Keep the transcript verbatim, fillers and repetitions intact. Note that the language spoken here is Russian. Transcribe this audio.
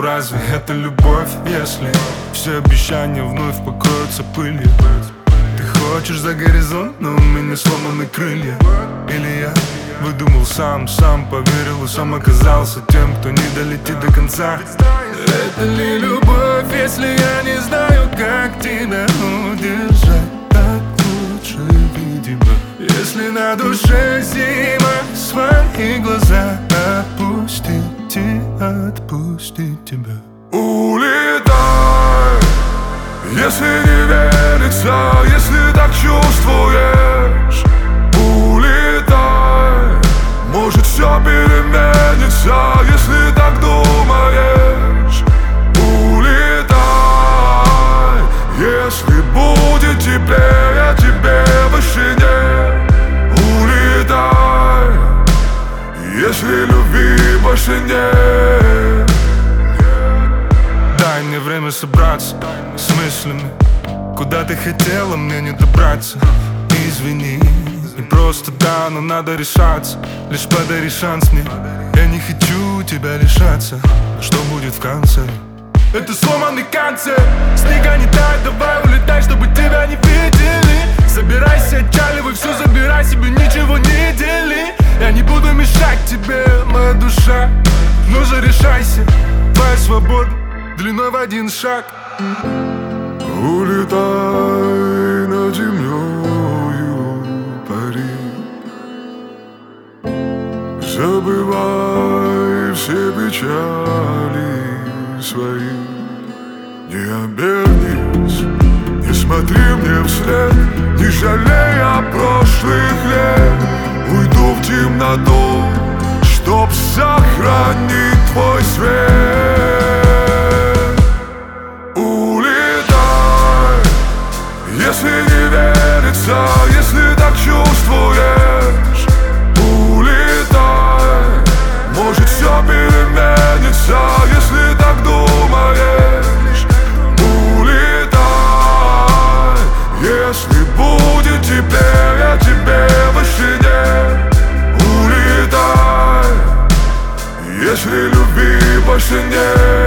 разве это любовь, если все обещания вновь покроются пылью? Ты хочешь за горизонт, но у меня сломаны крылья. Или я выдумал сам, сам поверил и сам оказался тем, кто не долетит до конца. Это ли любовь, если я не знаю, как тебя удержать? Так лучше, видимо. Если на душе зима, свои глаза опустите, отпустить тебя. Улетай, если не верится, если так чувствуешь. Улетай, может все переменится, если так думаешь. Улетай, если будет теплее, тебе больше нет. Улетай, если любви больше нет. Дай мне время собраться с мыслями. Куда ты хотела, мне не добраться. Извини, не просто да, но надо решаться. Лишь подари шанс мне. Я не хочу тебя лишаться. Что будет в конце? Это сломанный концерт. Снега не тает, давай улетай, чтобы тебя не видели. Собирайся, отчаливай, все забирай себе, ничего не дели. Я не буду мешать тебе, моя душа. Ну же решайся, твоя свобода длиной в один шаг. Улетай над землею, пари. Забывай все печали свои. Не обернись, не смотри мне вслед, не жалея прошлых лет. Уйду в темноту, чтоб сохранить твой свет. Если не верится, если так чувствуешь. Улетай, может все переменится, если так думаешь. Улетай, если будет теплее, тебе больше нет. Улетай, если любви больше нет.